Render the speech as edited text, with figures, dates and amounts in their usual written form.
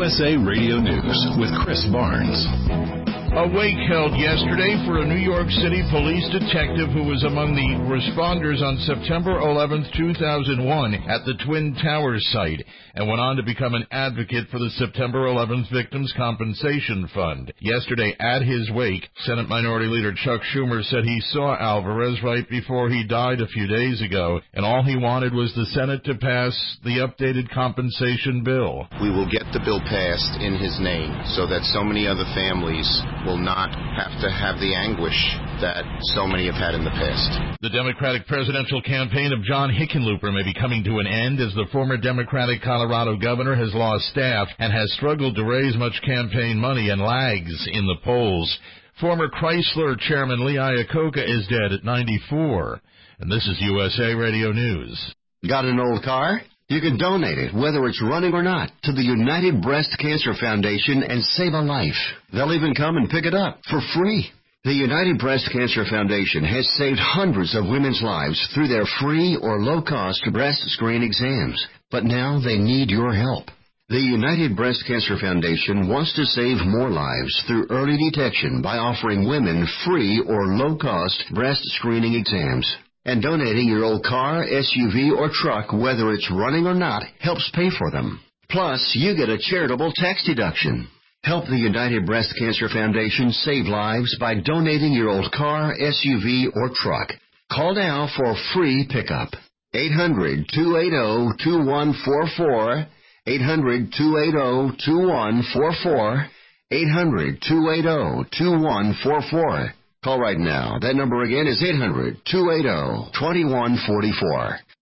USA Radio News with Chris Barnes. A wake held yesterday for a New York City police detective who was among the responders on September 11, 2001 at the Twin Towers site and went on to become an advocate for the September 11th Victims' Compensation Fund. Yesterday, at his wake, Senate Minority Leader Chuck Schumer said he saw Alvarez right before he died a few days ago, and all he wanted was the Senate to pass the updated compensation bill. We will get the bill passed in his name so that so many other families will not have to have the anguish that so many have had in the past. The Democratic presidential campaign of John Hickenlooper may be coming to an end as the former Democratic Colorado governor has lost staff and has struggled to raise much campaign money and lags in the polls. Former Chrysler chairman Lee Iacocca is dead at 94. And this is USA Radio News. Got an old car? You can donate it, whether it's running or not, to the United Breast Cancer Foundation and save a life. They'll even come and pick it up for free. The United Breast Cancer Foundation has saved hundreds of women's lives through their free or low-cost breast screen exams. But now they need your help. The United Breast Cancer Foundation wants to save more lives through early detection by offering women free or low-cost breast screening exams. And donating your old car, SUV, or truck, whether it's running or not, helps pay for them. Plus, you get a charitable tax deduction. Help the United Breast Cancer Foundation save lives by donating your old car, SUV, or truck. Call now for free pickup. 800-280-2144. 800-280-2144. 800-280-2144. Call right now. That number again is 800-280-2144.